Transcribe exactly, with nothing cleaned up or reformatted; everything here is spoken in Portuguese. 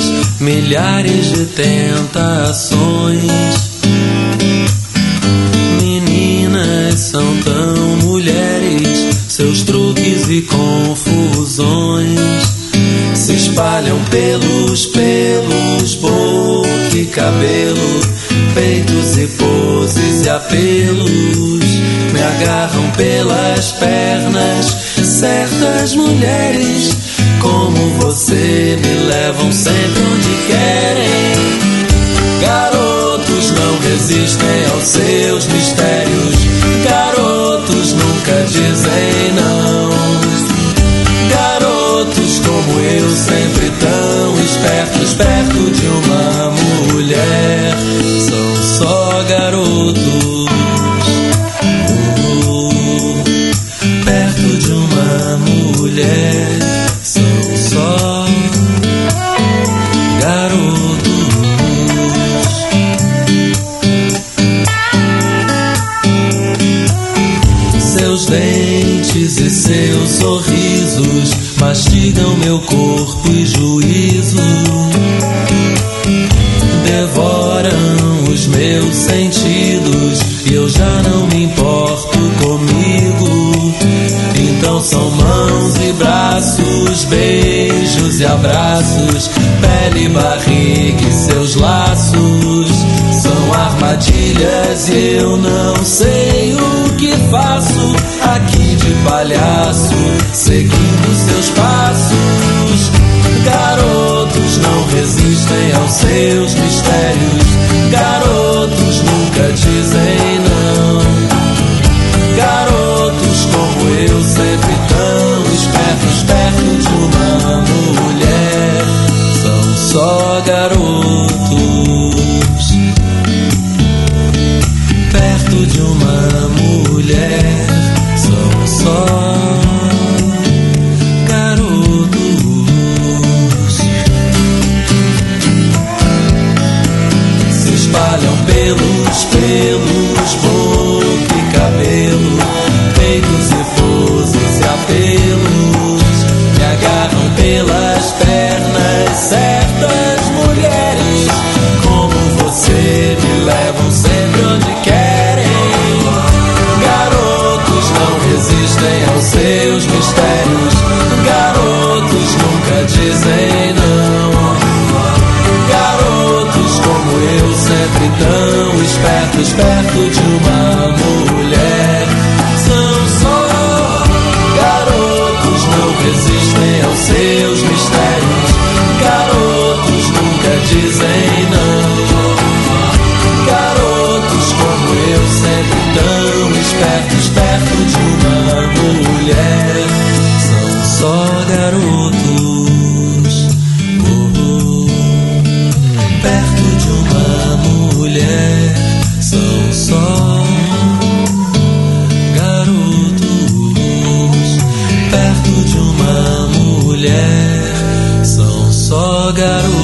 milhares de tentações. Meninas são tão mulheres, seus truques e confusões se espalham pelos pelos, boca e cabelo, peitos e poses e apelos. Me agarram pelas pernas certas mulheres, como você, me levam sempre onde querem. Garotos não resistem aos seus mistérios, garotos nunca dizem não. Garotos como eu, sempre tão espertos, perto de uma mulher, são só garotos. Oh, perto de uma mulher, são só garotos. Seus dentes e seus sorrisos mastigam meu corpo e juízo, devoram os meus sentidos e eu já não me importo comigo. Então são mãos e braços, beijos e abraços, pele, barriga e seus laços. São armadilhas e eu não sei o que faço aqui de palhaço, seguindo seus passos. Garotos não resistem aos seus mistérios, garotos nunca dizem não. Garotos como eu, sempre tão espertos, perto de uma mulher, são só garotos. Perto de uma mulher, são só garotos. Se espalham pelos pelos, boca e cabelo, peitos e poses e apelos. Me agarram pelas pernas certas mulheres, como você, me levam sempre onde querem. Garotos não resistem aos seus mistérios, garotos nunca dizem não. Garotos como eu, sempre tão espertos, perto de uma mulher, são só garotos, não resistem aos seus mistérios, garotos nunca dizem não. Garotos como eu, sempre tão espertos, perto de uma mulher, são só garotos. Oh, oh. Perto de uma mulher, são só garotos. Perto de uma mulher, são só garotos.